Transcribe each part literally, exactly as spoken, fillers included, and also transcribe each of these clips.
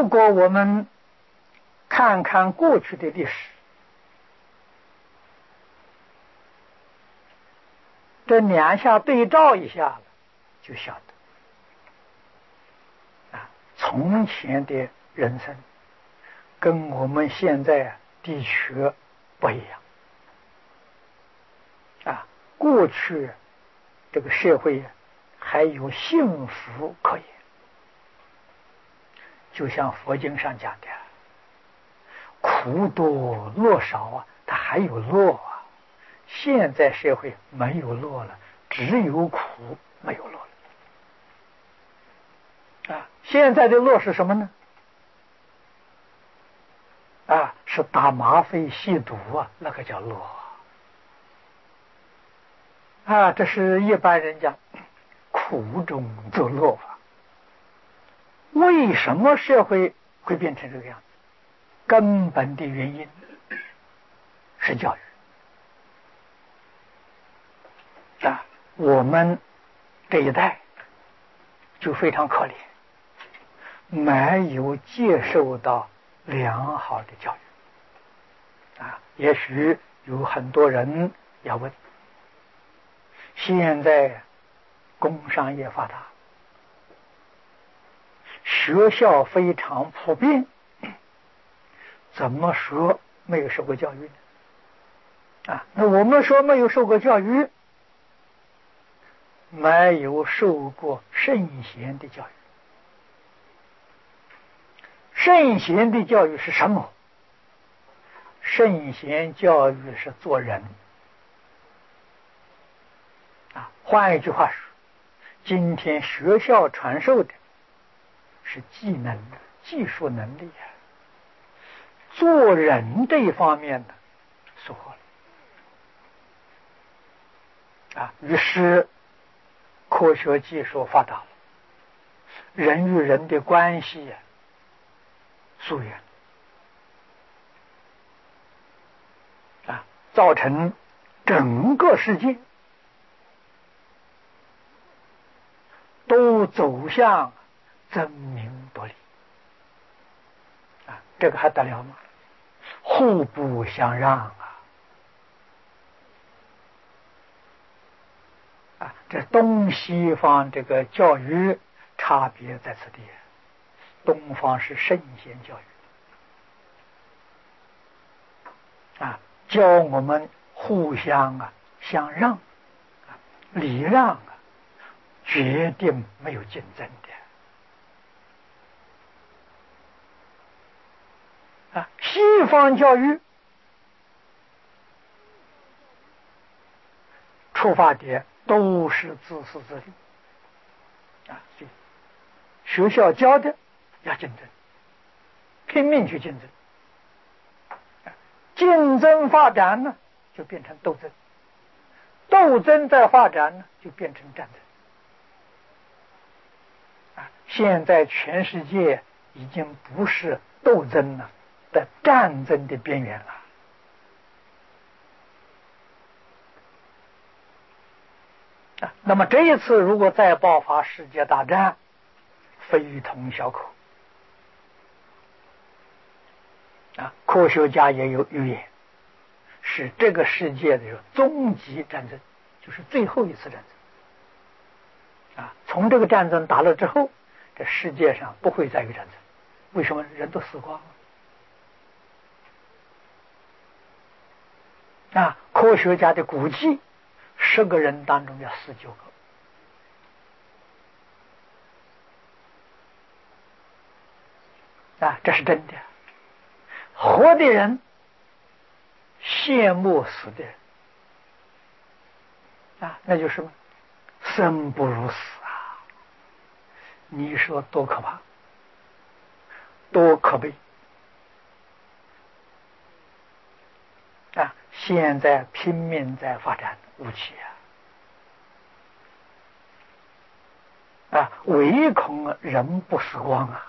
如果我们看看过去的历史，这两下对照一下了，就晓得啊，从前的人生跟我们现在的确不一样啊。过去这个社会还有幸福可言，就像佛经上讲的，苦多乐少啊，它还有乐啊。现在社会没有乐了，只有苦没有乐了啊。现在的乐是什么呢？啊，是打吗啡吸毒啊，那个叫乐啊。这是一般人讲苦中作乐法。为什么社会会变成这个样子？根本的原因是教育啊。我们这一代就非常可怜，没有接受到良好的教育啊。也许有很多人要问，现在工商业发达，学校非常普遍，怎么说没有受过教育呢？啊，那我们说没有受过教育，没有受过圣贤的教育。圣贤的教育是什么？圣贤教育是做人啊。换一句话说，今天学校传授的是技能、技术能力啊，做人这一方面呢，疏忽了啊。于是科学技术发达了，人与人的关系啊疏远啊，造成整个世界都走向争名夺利啊，这个还得了吗？互不相让啊！啊，这东西方这个教育差别在此地，东方是圣贤教育啊，教我们互相啊相让啊礼让啊，绝对没有竞争的啊。西方教育出发点都是自私自利啊，学校教的要竞争，拼命去竞争，竞争发展呢就变成斗争，斗争再发展呢就变成战争啊。现在全世界已经不是斗争了的战争的边缘了啊。那么这一次如果再爆发世界大战，非同小可啊。科学家也有预言，是这个世界的终极战争，就是最后一次战争啊。从这个战争打了之后，这世界上不会再有战争。为什么？人都死光了啊。科学家的估计，十个人当中要死九个啊，这是真的。活的人羡慕死的人啊，那就是什么？生不如死啊！你说多可怕，多可悲啊！现在拼命在发展武器啊，啊，唯恐人不死光啊！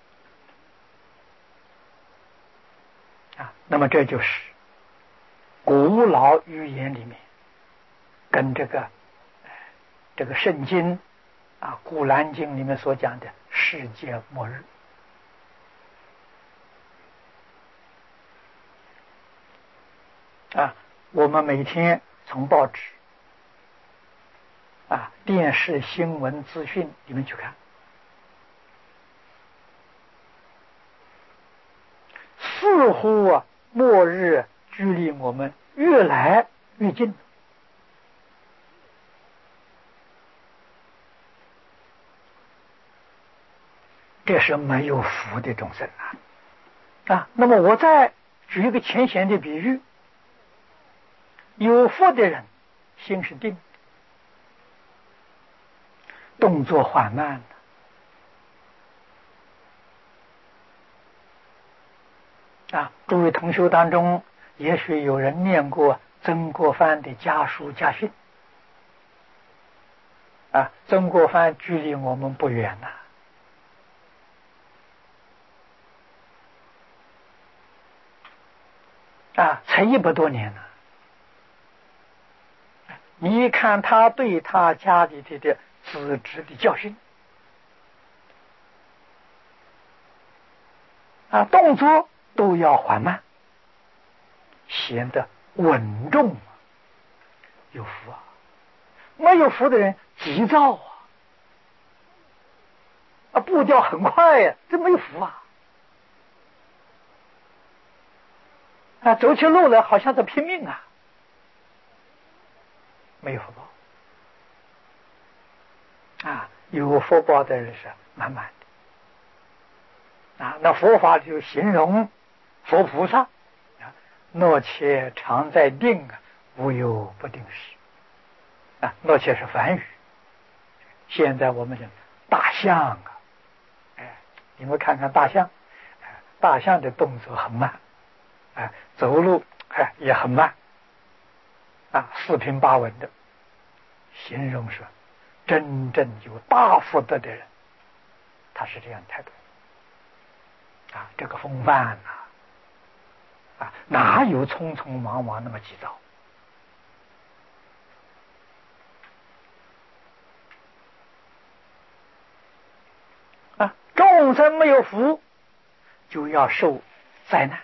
啊，那么这就是古老语言里面跟这个这个圣经啊《古兰经》里面所讲的世界末日啊，我们每天从报纸啊、电视新闻资讯里面去看，似乎啊，末日距离我们越来越近。这是没有福的众生啊！啊，那么我再举一个浅显的比喻：有福的人，心是定，动作缓慢的。啊，诸位同学当中，也许有人念过曾国藩的家书家训。啊，曾国藩距离我们不远呐、啊。啊，才一百多年了。你看他对他家里的的子侄的教训，啊，动作都要缓慢，显得稳重，有福啊！没有福的人急躁啊，啊，步调很快呀、啊，这没有福啊！啊，走起路来好像在拼命啊，没有福报。啊，有福报的人是慢慢的。啊，那佛法就形容佛菩萨，啊，诺且常在定，无有不定时。啊，诺且是梵语。现在我们讲大象啊，哎，你们看看大象，大象的动作很慢，哎，走路哎也很慢，啊，四平八稳的，形容说真正有大福德的人，他是这样态度。啊，这个风范呐、啊，啊，哪有匆匆忙忙那么急躁？啊，众生没有福，就要受灾难。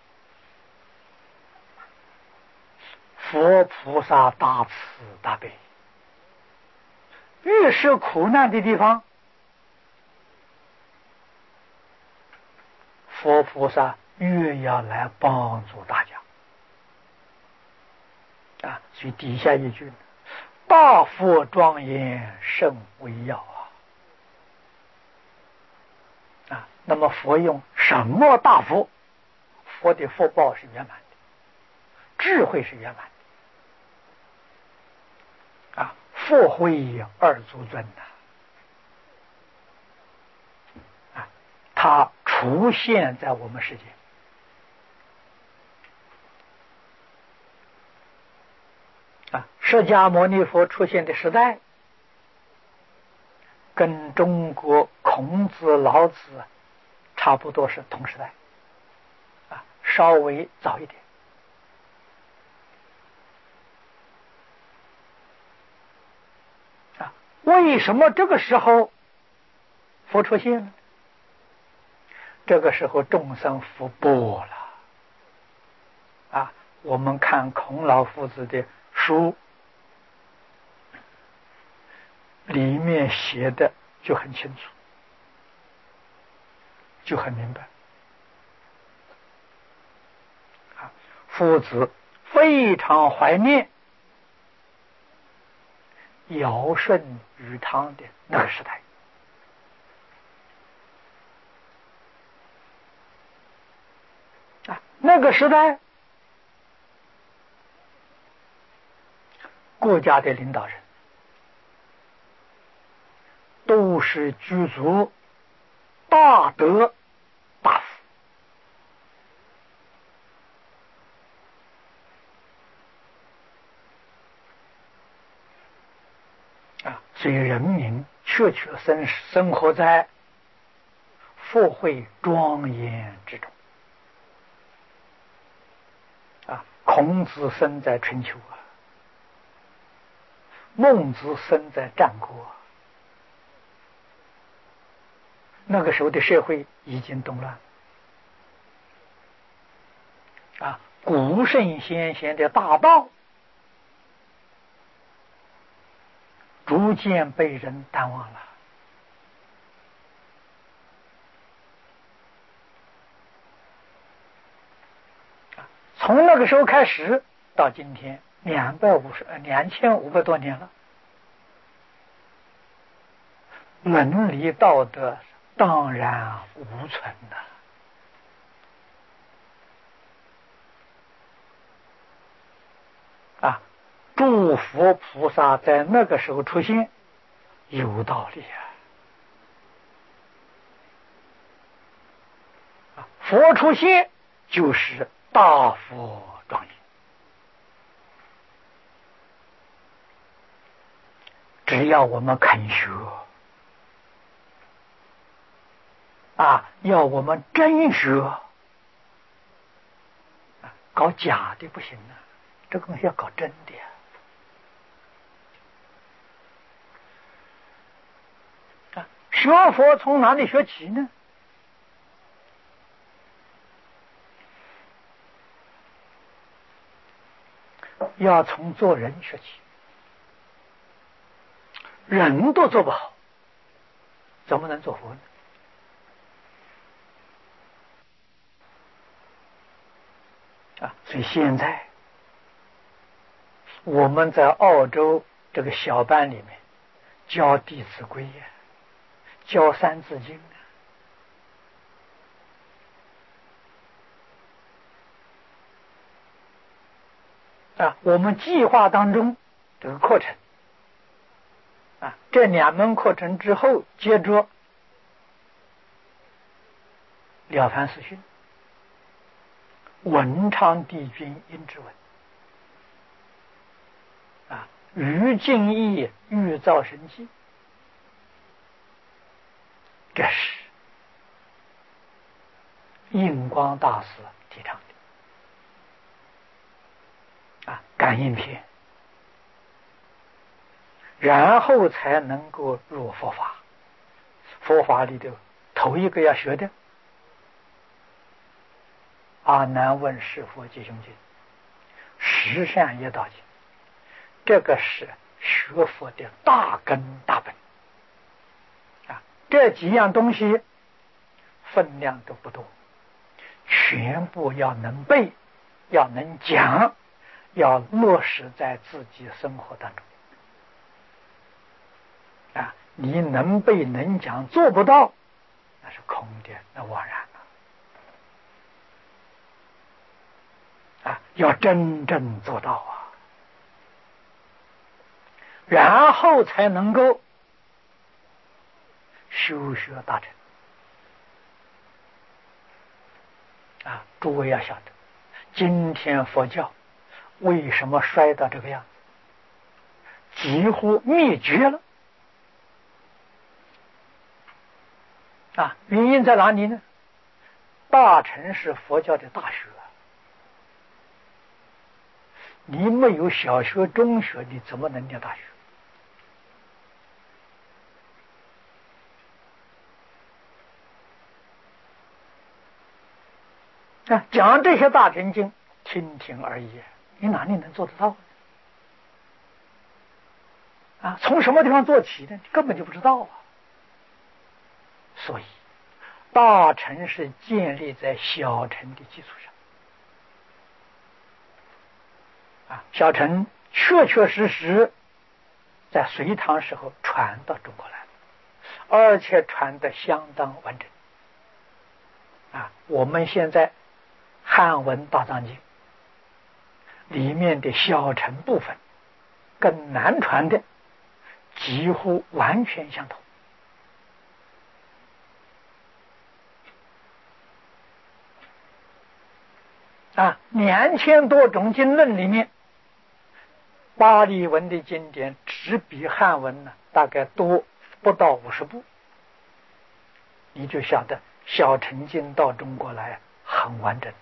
佛菩萨大慈大悲，越是苦难的地方，佛菩萨越要来帮助大家。啊，所以底下一句，大佛庄严甚微要啊！啊，那么佛用什么大福？佛的福报是圆满的，智慧是圆满的。啊，福慧二足尊呐！啊，它出现在我们世界。啊，释迦牟尼佛出现的时代，跟中国孔子、老子差不多是同时代，啊，稍微早一点。啊，为什么这个时候佛出现了？这个时候众生福薄了。啊，我们看孔老夫子的书，里面写的就很清楚，就很明白。啊，夫子非常怀念尧舜禹汤的那个时代。啊，那个时代，国家的领导人都是具足大德大福。啊，所以人民确确生生活在富慧庄严之中。啊，孔子生在春秋啊，孟子生在战国啊，那个时候的社会已经动乱。啊， 古圣先贤的大道，逐渐被人淡忘了。从那个时候开始到今天，两百五十呃两千五百多年了，伦理道德荡然无存呐！啊，诸佛菩萨在那个时候出现，有道理啊！佛出现就是大佛庄严，只要我们肯学啊，要我们真学啊，搞假的不行啊，这个东西要搞真的呀！啊，学佛从哪里学起呢？要从做人学起，人都做不好，怎么能做佛呢？啊，所以现在我们在澳洲这个小班里面教《弟子规》呀，教《三字经》啊，啊，我们计划当中这个课程啊，这两门课程之后，接着了凡四训、文昌帝君应之文啊，于敬义欲造神迹，这是印光大师提倡的啊，感应篇，然后才能够入佛法。佛法里头头一个要学的阿难问是佛吉凶经、十善业道经，这个是学佛的大根大本啊！这几样东西分量都不多，全部要能背，要能讲，要落实在自己生活当中啊！你能背能讲做不到，那是空的，那枉然了啊！要真正做到啊，然后才能够修学大成啊！诸位要晓得，今天佛教为什么衰到这个样子，几乎灭绝了啊？原因在哪里呢？大乘是佛教的大学，你没有小学中学，你怎么能念大学啊？讲这些大乘经，听听而已，你哪里能做得到呢？啊，从什么地方做起呢？根本就不知道啊。所以大乘是建立在小乘的基础上啊，小乘确确实实在隋唐时候传到中国来了，而且传得相当完整啊。我们现在汉文大藏经里面的小乘部分跟南传的几乎完全相同啊，两千多种经论里面，巴利文的经典只比汉文呢大概多不到五十部，你就晓得小乘经到中国来很完整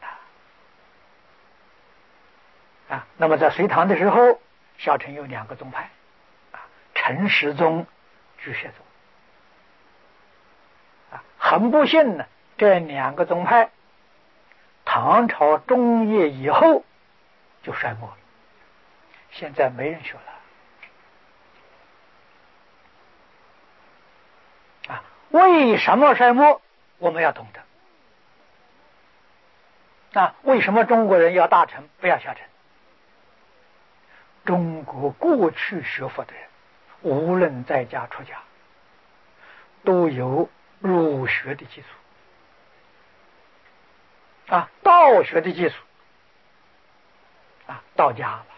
的啊。那么在隋唐的时候，小乘有两个宗派啊，陈实宗、巨蟹宗啊。很不幸呢，这两个宗派唐朝中叶以后就衰没了，现在没人学了。啊，为什么衰没？我们要懂得。啊，为什么中国人要大乘，不要小乘？中国过去学佛的人，无论在家出家，都有儒学的基础，啊，道学的基础，啊，道家吧。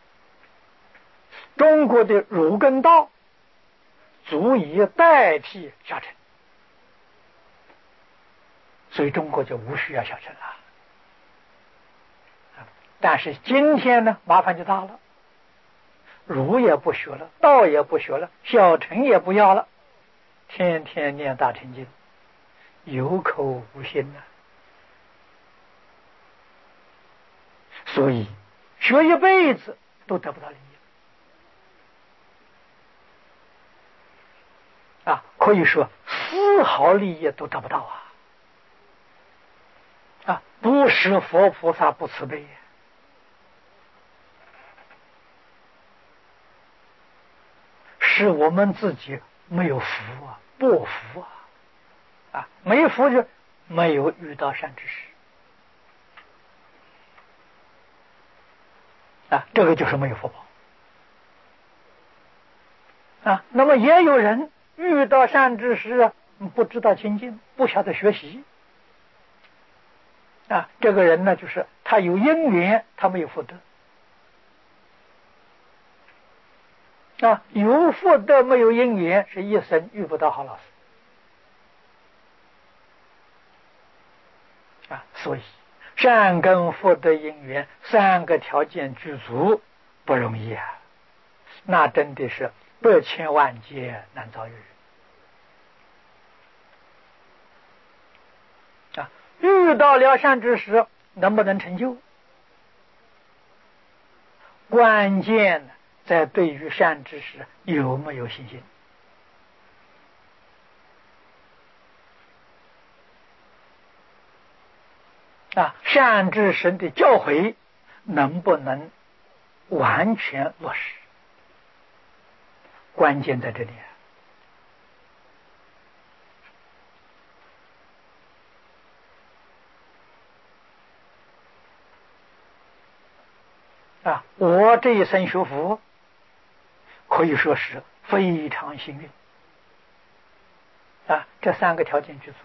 中国的儒跟道足以代替小乘，所以中国就无需要小乘了。但是今天呢，麻烦就大了，儒也不学了，道也不学了，小乘也不要了，天天念大乘经，有口无心呐、啊。所以学一辈子都得不到利益啊，可以说丝毫利益都得不到啊！啊，不是佛菩萨不慈悲，是我们自己没有福啊，薄福啊！啊，没福就没有遇到善知识啊，这个就是没有福报啊。那么也有人遇到善知识啊，不知道精进，不晓得学习啊，这个人呢，就是他有因缘，他没有福德啊，有福德没有因缘，是一生遇不到好老师啊。所以善根福德因缘三个条件具足不容易啊，那真的是百千万劫难遭遇啊！遇到了善知识，能不能成就？关键在对于善知识有没有信心啊？善知识的教诲能不能完全落实？关键在这里啊！我这一生学佛，可以说是非常幸运啊！这三个条件具足。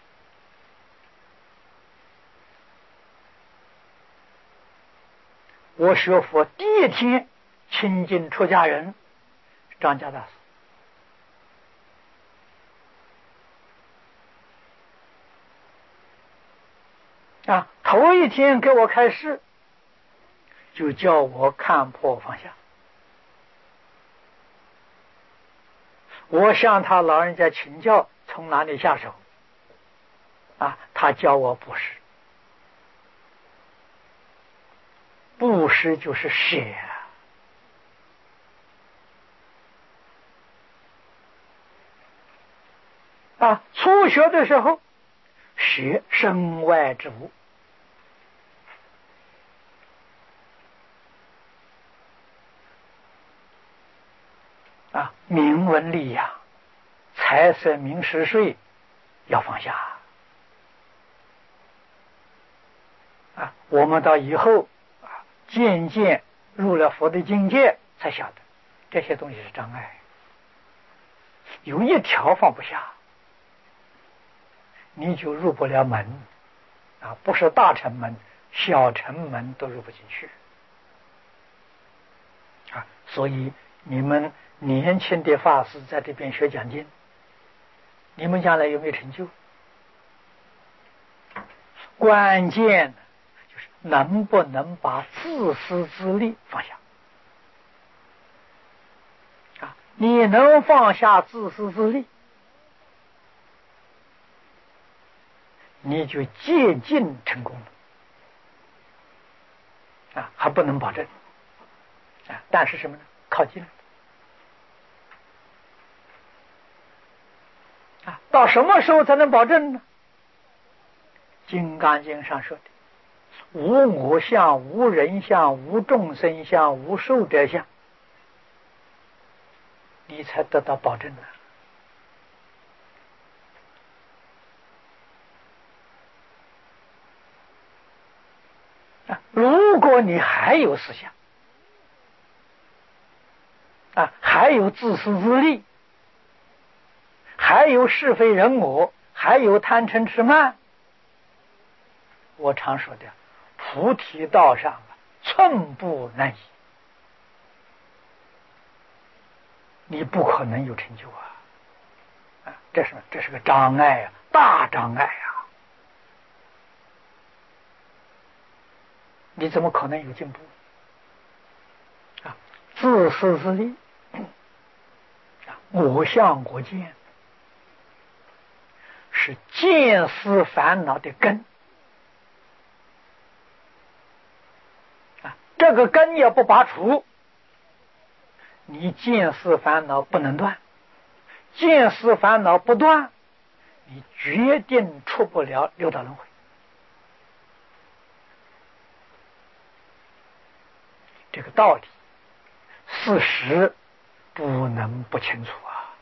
我学佛第一天亲近出家人张家大师啊，头一天给我开示，就叫我看破放下。我向他老人家请教从哪里下手啊？他教我布施，布施就是舍啊。初学的时候学身外之物啊，名闻利养、财色名食睡要放下啊。我们到以后啊，渐渐入了佛的境界，才晓得这些东西是障碍，有一条放不下，你就入不了门啊！不是大乘门，小乘门都入不进去啊！所以你们年轻的法师在这边学讲经，你们将来有没有成就？关键就是能不能把自私自利放下啊！你能放下自私自利，你就接近成功了啊！还不能保证啊，但是什么呢？靠近了啊！到什么时候才能保证呢？《金刚经》上说的无我相、无人相、无众生相、无寿者相，你才得到保证呢。啊，如果你还有思想，啊，还有自私自利，还有是非人我，还有贪嗔痴慢，我常说的菩提道上寸步难移，你不可能有成就啊！啊，这是这是个障碍啊，大障碍啊！你怎么可能有进步？啊，自私自利，啊，我相我见，是见思烦恼的根。啊，这个根要不拔除，你见思烦恼不能断，见思烦恼不断，你决定出不了六道轮回。这个道理事实不能不清楚啊！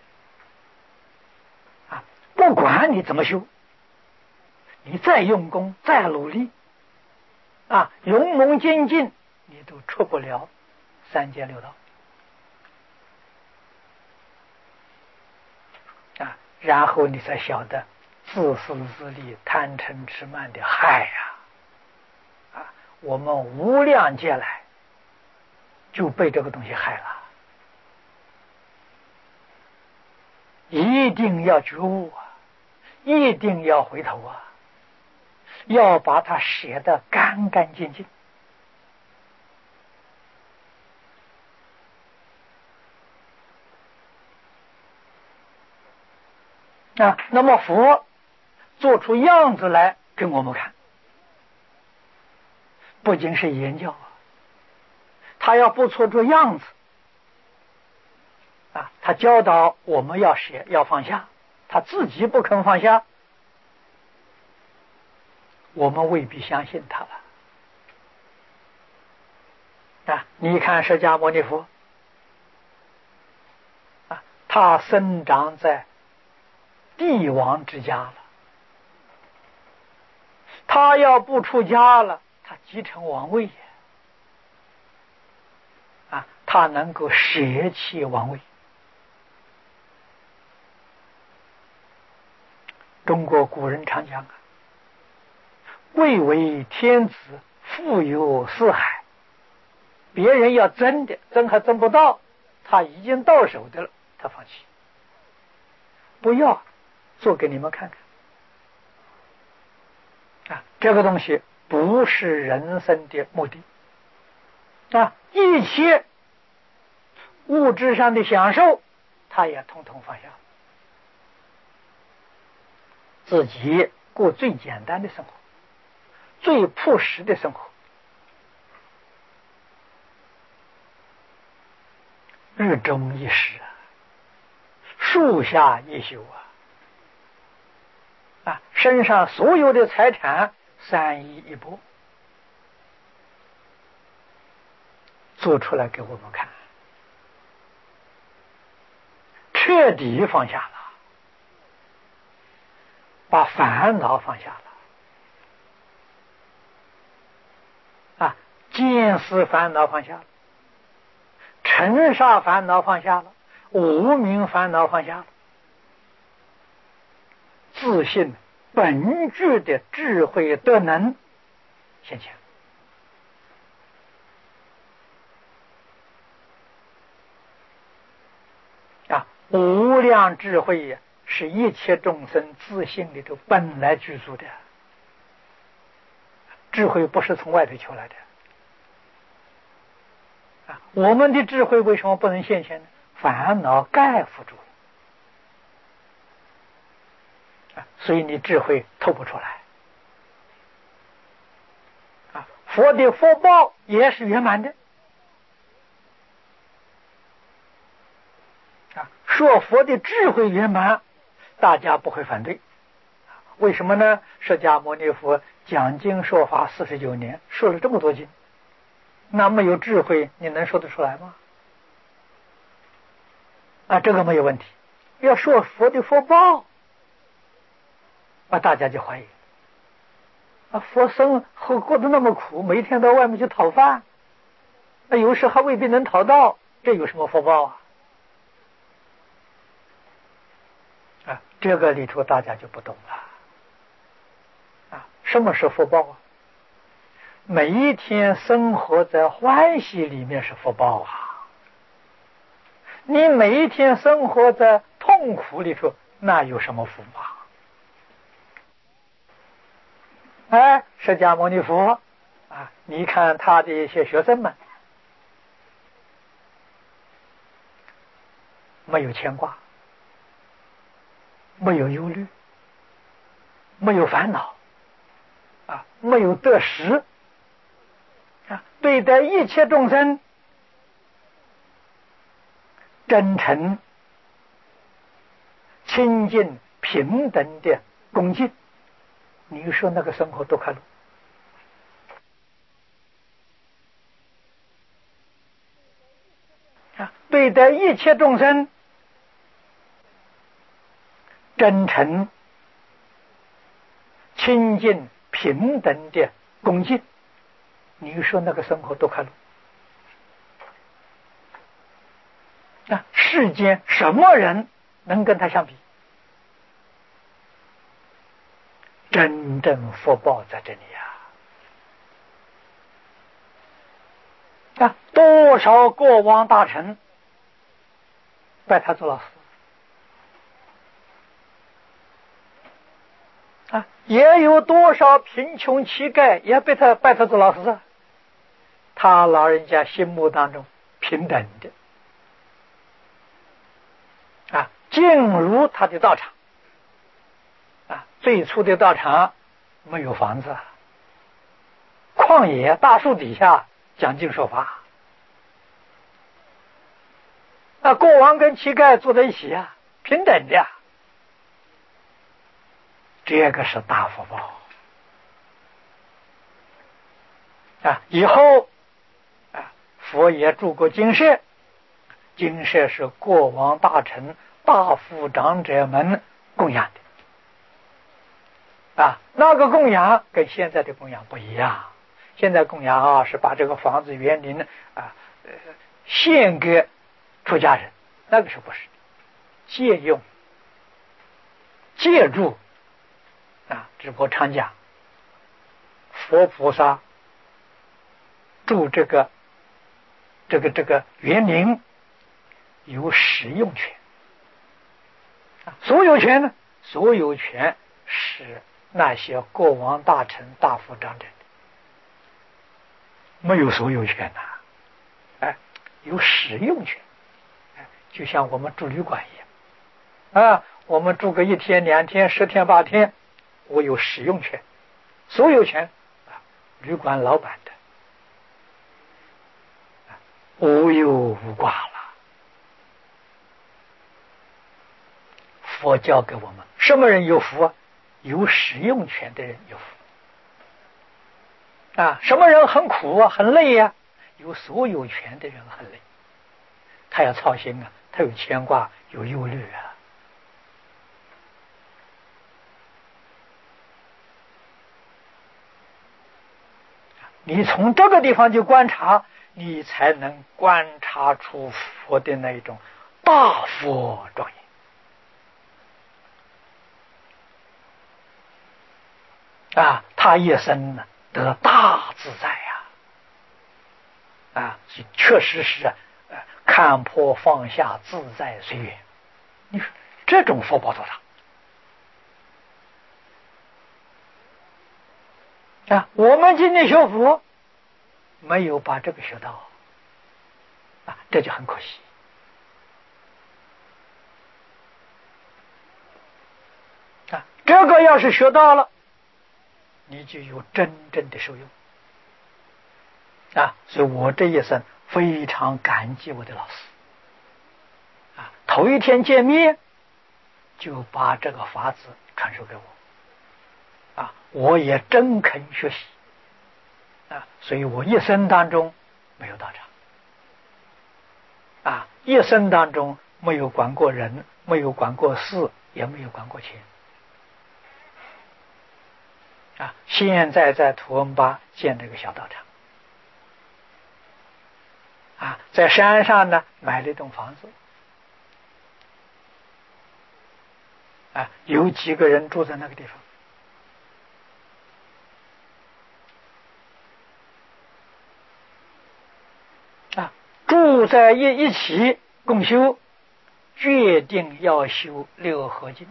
啊，不管你怎么修，你再用功再努力啊，勇猛精进，你都出不了三界六道啊！然后你才晓得自私自利、贪嗔痴慢的害呀！啊，我们无量劫来就被这个东西害了，一定要觉悟啊，一定要回头啊，要把它写得干干净净啊。那么佛做出样子来给我们看，不仅是言教啊，他要不做出样子啊，他教导我们要写要放下，他自己不肯放下，我们未必相信他了啊！你看释迦牟尼佛啊，他生长在帝王之家了，他要不出家了，他继承王位啊，他能够舍弃王位。中国古人常讲啊，贵为天子，富有四海。别人要争的，争还争不到，他已经到手的了，他放弃，不要做给你们看看啊！这个东西不是人生的目的啊！一切物质上的享受，他也统统放下，自己过最简单的生活，最朴实的生活，日中一时啊，树下一宿啊，啊，身上所有的财产三衣一钵，做出来给我们看，彻底放下了，把烦恼放下了啊，见思烦恼放下了，尘沙烦恼放下了，无明烦恼放下了，自信本具的智慧德能现前啊！无量智慧呀，是一切众生自信里头本来具足的，智慧不是从外头求来的啊！我们的智慧为什么不能现前呢？烦恼盖覆住了啊，所以你智慧透不出来啊！佛的福报也是圆满的啊！说佛的智慧圆满，大家不会反对，为什么呢？释迦牟尼佛讲经说法四十九年，说了这么多经，那没有智慧，你能说得出来吗？啊，这个没有问题。要说佛的福报，啊，大家就怀疑。啊，佛生活过得那么苦，每天到外面去讨饭，那有时还未必能讨到，这有什么福报啊？啊，这个里头大家就不懂了。啊，什么是福报啊？每一天生活在欢喜里面是福报啊，你每一天生活在痛苦里头，那有什么福报？哎，释迦牟尼佛啊，你看他的一些学生们，没有牵挂，没有忧虑，没有烦恼，啊，没有得失，啊，对待一切众生真诚、亲近、平等的恭敬，你说那个生活多快乐啊！对待一切众生真诚、亲近、平等的恭敬，你说那个生活多快乐啊！世间什么人能跟他相比？真正福报在这里呀！啊，多少国王大臣拜他做老师啊，也有多少贫穷乞丐也被他拜他做老师啊。他老人家心目当中平等的啊，进入他的道场啊，最初的道场没有房子，旷野大树底下讲经说法，那国王跟乞丐坐在一起啊，平等的，这个是大福报啊！以后啊，佛也住过精舍，精舍是国王大臣大富长者们供养的啊，那个供养跟现在的供养不一样。现在供养啊，是把这个房子园林啊、呃、献给出家人，那个是不是借用借助啊？只不过常讲，佛菩萨住这个这个这个园林有使用权啊，所有权呢？所有权是那些国王大臣大富长者的，没有所有权呐、啊，哎，有使用权，哎，就像我们住旅馆一样啊，我们住个一天、两天、十天、八天，我有使用权，所有权啊，旅馆老板的，啊、无有无挂了。佛教给我们，什么人有福啊？有使用权的人有福。啊，什么人很苦啊，很累呀、啊？有所有权的人很累，他要操心啊，他有牵挂，有忧虑啊。你从这个地方就观察，你才能观察出佛的那种大佛庄严啊，他一生呢得大自在呀、啊，啊，确实是呃看破放下，自在随缘。你说这种福报多大啊！我们今天学佛没有把这个学到啊，这就很可惜啊！这个要是学到了，你就有真正的受用啊！所以我这一生非常感激我的老师啊，头一天见面就把这个法子传授给我啊，我也真肯学习啊，所以我一生当中没有道场啊，一生当中没有管过人，没有管过事，也没有管过钱啊。现在在图恩巴建这个小道场啊，在山上呢买了一栋房子啊，有几个人住在那个地方。啊，住在一一起共修，决定要修六合经。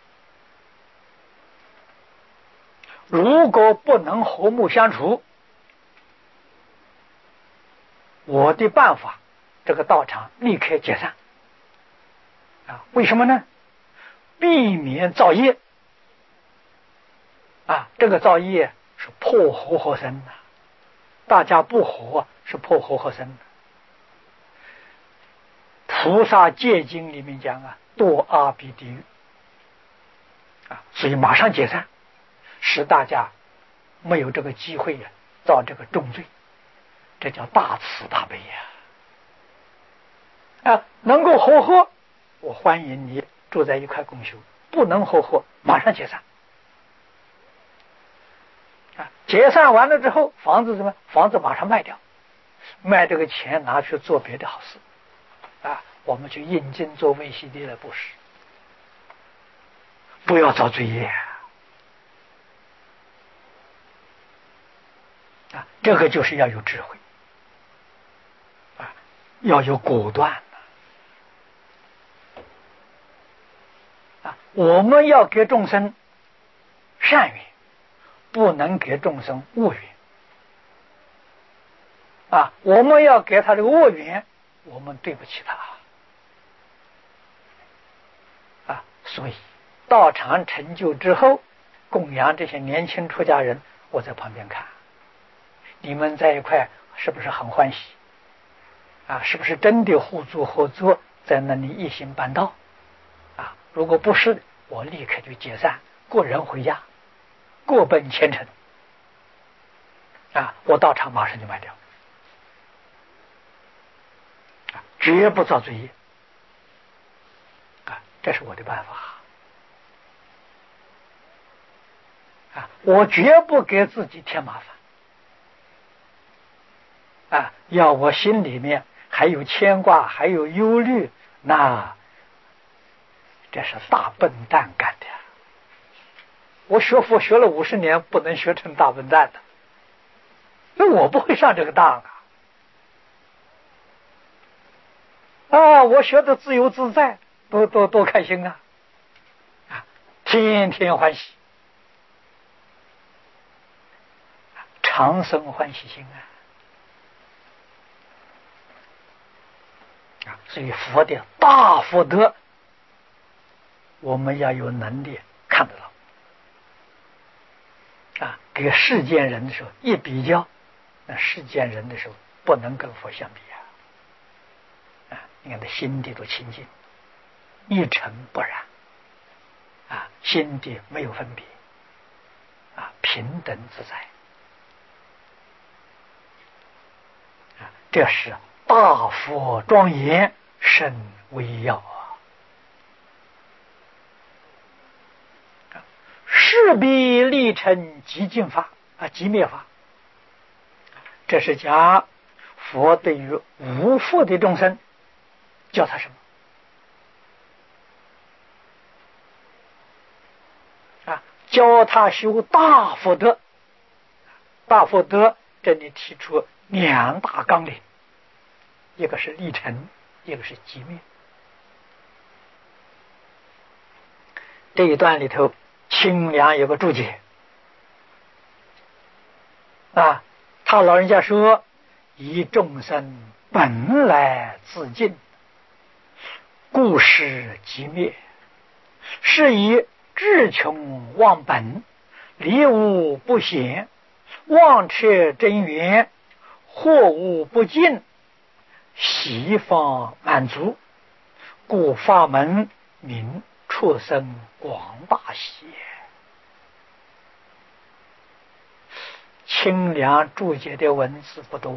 如果不能和睦相处，我的办法，这个道场立刻解散。啊，为什么呢？避免造业。啊，这个造业是破和合生的，大家不和是破和合生的。菩萨戒经里面讲啊，堕阿鼻地狱啊，所以马上解散，使大家没有这个机会呀、啊，造这个重罪，这叫大慈大悲呀！啊，能够和合，我欢迎你住在一块共修；不能和合，马上解散。啊，解散完了之后，房子什么？房子马上卖掉，卖这个钱拿去做别的好事。啊，我们去印经做卫西地的布施，不要造罪业啊！这个就是要有智慧啊，要有果断啊！我们要给众生善缘，不能给众生恶缘啊！我们要给他这个恶缘，我们对不起他啊！所以道场成就之后，供养这些年轻出家人，我在旁边看，你们在一块是不是很欢喜啊？是不是真的互助合作，在那里一心办道啊？如果不是，我立刻就解散，个人回家，各奔前程啊！我道场马上就卖掉啊，绝不造罪业啊！这是我的办法啊！我绝不给自己添麻烦啊！要我心里面还有牵挂，还有忧虑，那这是大笨蛋干的。我学佛学了五十年，不能学成大笨蛋的，那我不会上这个当啊！啊，我学的自由自在，多多多开心啊！啊，天天欢喜，常生欢喜心啊！啊，所以佛的大福德，我们要有能力看得到。啊，给世间人的时候一比较，那世间人的时候不能跟佛相比啊！啊，你看他心地都清净，一尘不染，啊，心地没有分别，啊，平等自在，啊，这是大佛庄严，甚微要啊！势必立成极尽法啊，极灭法。这是讲佛对于无福的众生，叫他什么啊？教他修大福德。大福德这里提出两大纲领，一个是立成，一个是极灭。这一段里头，清凉有个注解啊，他老人家说：“以众生本来自尽，故事极灭，是以智穷忘本，离物不显，忘却真源，货物不尽，西方满足，故法门名出生广大喜。” 清凉注解的文字不多，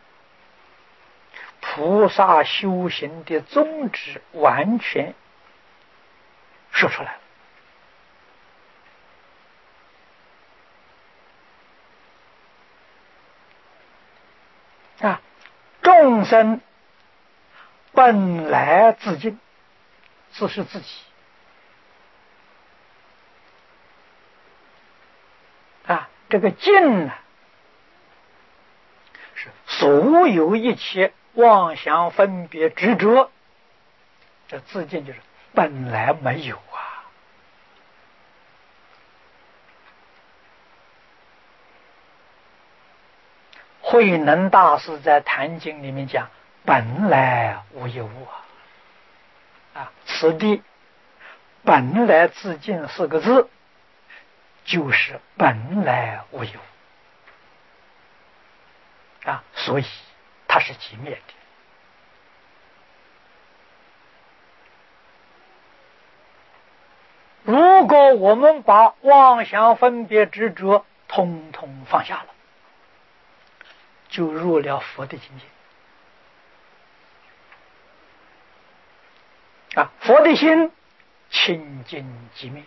菩萨修行的宗旨完全说出来了啊！众生本来自净，自是自己啊。这个净呢，是所有一切妄想分别执着，这自净就是本来没有啊。慧能大师在《坛经》里面讲，本来无一物啊。啊，此地本来自净四个字，就是本来无一物啊，所以它是寂灭的。如果我们把妄想分别执着通通放下了，就入了佛的境界啊！佛的心清净寂灭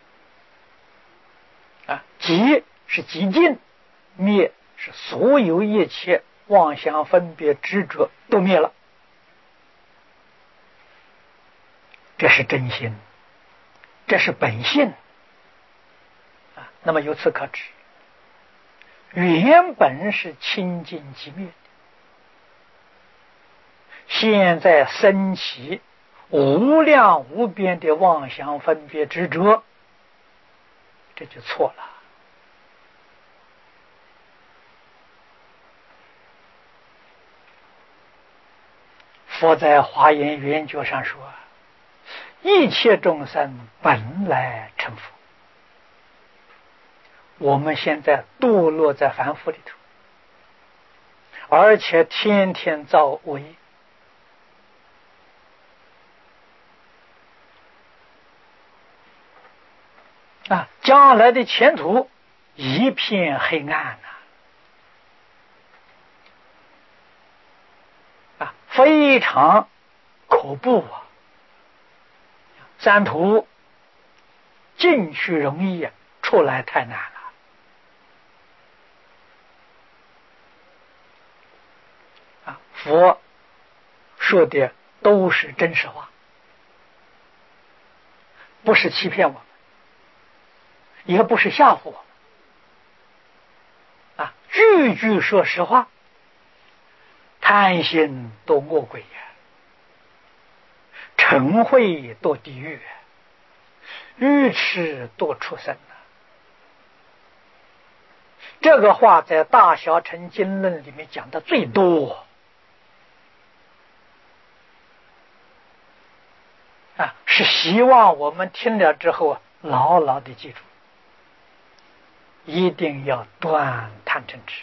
啊，寂是寂静，灭是所有一切妄想分别执着都灭了，这是真心，这是本性啊。那么由此可知，原本是清净寂灭的，现在升起无量无边的妄想分别执着，这就错了。佛在华严圆觉上说，一切众生本来成佛。我们现在堕落在凡夫里头，而且天天造恶业啊，将来的前途一片黑暗呐！啊，非常可怖啊！三途进去容易，出来太难了。啊，佛说的都是真实话，不是欺骗我们，也不是吓唬我们啊，句句说实话。贪心堕恶鬼呀，嗔恚堕地狱，愚痴堕畜生啊。这个话在《大小乘经论》里面讲的最多啊，是希望我们听了之后牢牢的记住，一定要断贪嗔痴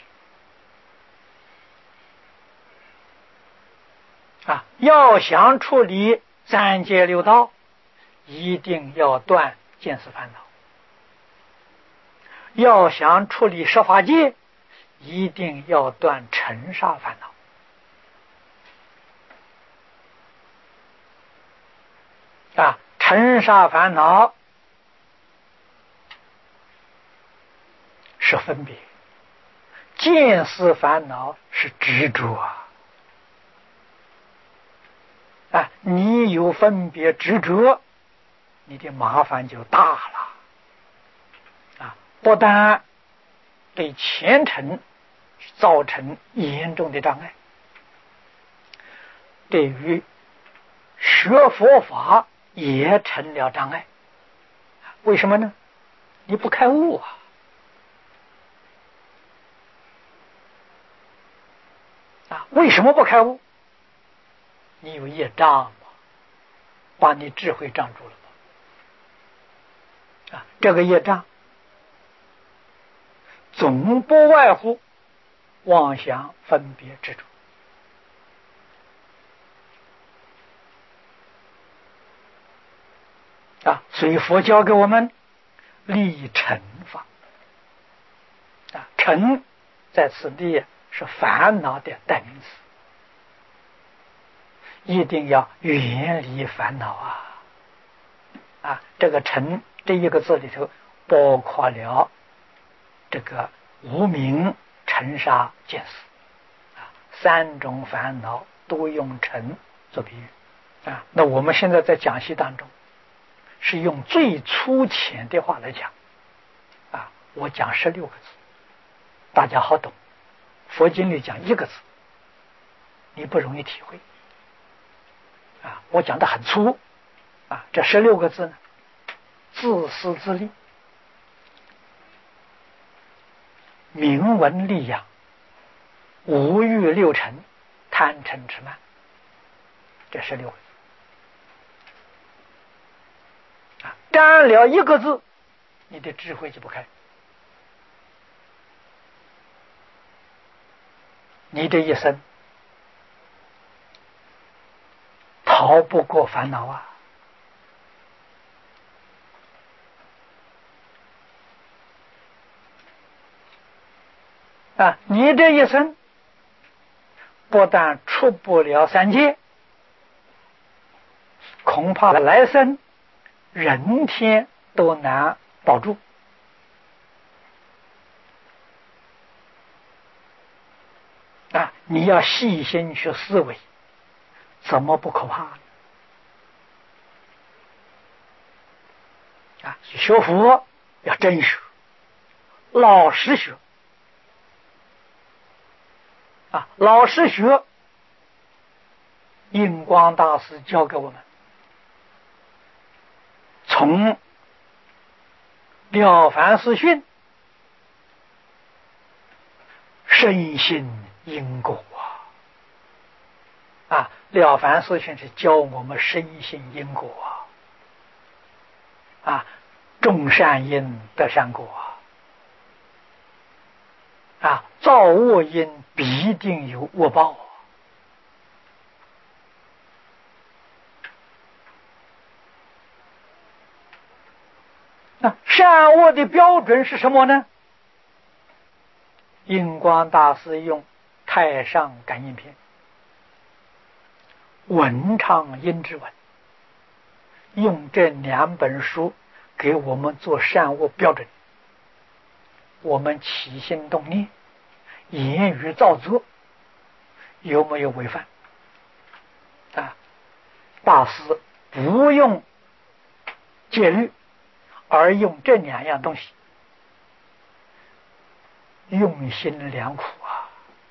啊！要想处理三界六道，一定要断见思烦恼；要想处理十法界，一定要断尘沙烦恼。啊，尘沙烦恼是分别，见思烦恼是执着啊！啊，你有分别执着，你的麻烦就大了啊！不但对前程造成严重的障碍，对于学佛法也成了障碍。为什么呢？你不开悟啊！啊，为什么不开悟？你有业障嘛，把你智慧障住了嘛。啊，这个业障总不外乎妄想分别执着啊，所以佛教给我们立尘法啊， 嗔在此地是烦恼的代名词，一定要远离烦恼啊！啊，这个嗔这一个字里头包括了这个无明、尘沙、见思啊，三种烦恼都用嗔做比喻啊。那我们现在在讲习当中是用最粗浅的话来讲啊，我讲十六个字，大家好懂。佛经里讲一个字，你不容易体会啊。我讲的很粗啊，这十六个字呢，自私自利，名闻利养，五欲六尘，贪嗔痴慢，这十六个字啊，沾了一个字，你的智慧就不开，你这一生逃不过烦恼啊！啊，你这一生不但出不了三界，恐怕来生人天都难保住。啊，你要细心去思维，怎么不可怕呢？啊，学佛要真学，老实学。啊，老实学，印光大师教给我们，从《了凡四训》深信因果啊！啊，《了凡四训》是教我们深信因果啊！啊，种善因得善果啊！造恶因必定有恶报那善恶的标准是什么呢？印光大师用《太上感应篇》文昌阴之文，用这两本书给我们做善恶标准。我们起心动念、言语造作有没有违反啊？大师不用戒律，而用这两样东西，用心良苦啊！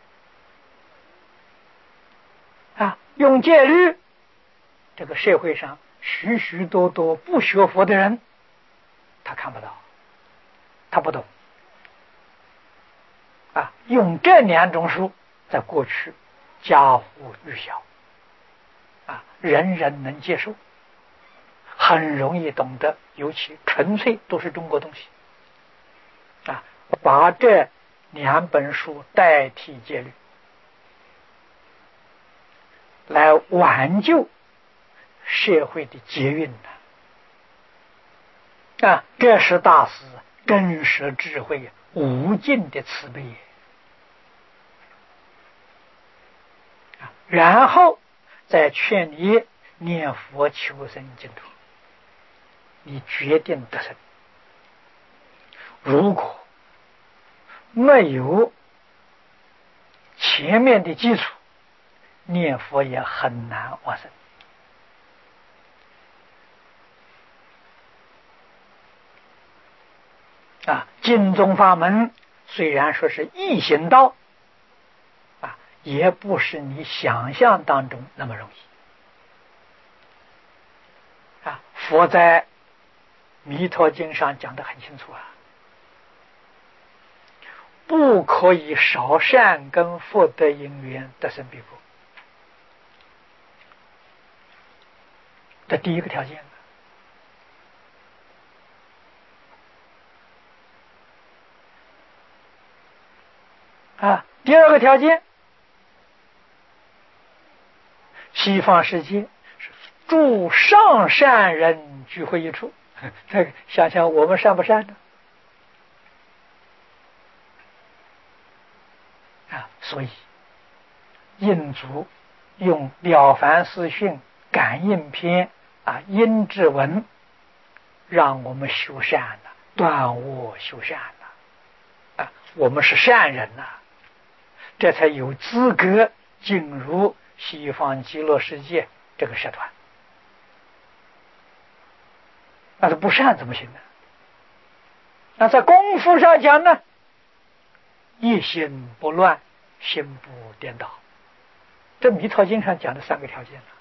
啊，用戒律，这个社会上许许多多不学佛的人，他看不到，他不懂。啊，用这两种书，在过去家喻户晓，啊，人人能接受，很容易懂得，尤其纯粹都是中国东西，啊，把这两本书代替戒律，来挽救社会的劫运呢。啊，这是大师真实智慧无尽的慈悲。然后再劝你念佛求生净土，你决定得生。如果没有前面的基础，念佛也很难往生。啊，净宗法门虽然说是易行道，啊，也不是你想象当中那么容易。啊，佛在弥陀经上讲得很清楚啊，不可以少善根福德因缘得生彼国，这第一个条件。啊，第二个条件，西方世界是诸上善人聚会一处，这个想想我们善不善呢？ 啊，所以印祖用《了凡四训》《感应篇》啊，《阴质文》，让我们修善了，断恶修善了啊，我们是善人呐、啊，这才有资格进入西方极乐世界这个社团。那是不善怎么行呢？那在功夫上讲呢，一心不乱，心不颠倒，这弥陀经上讲的三个条件了。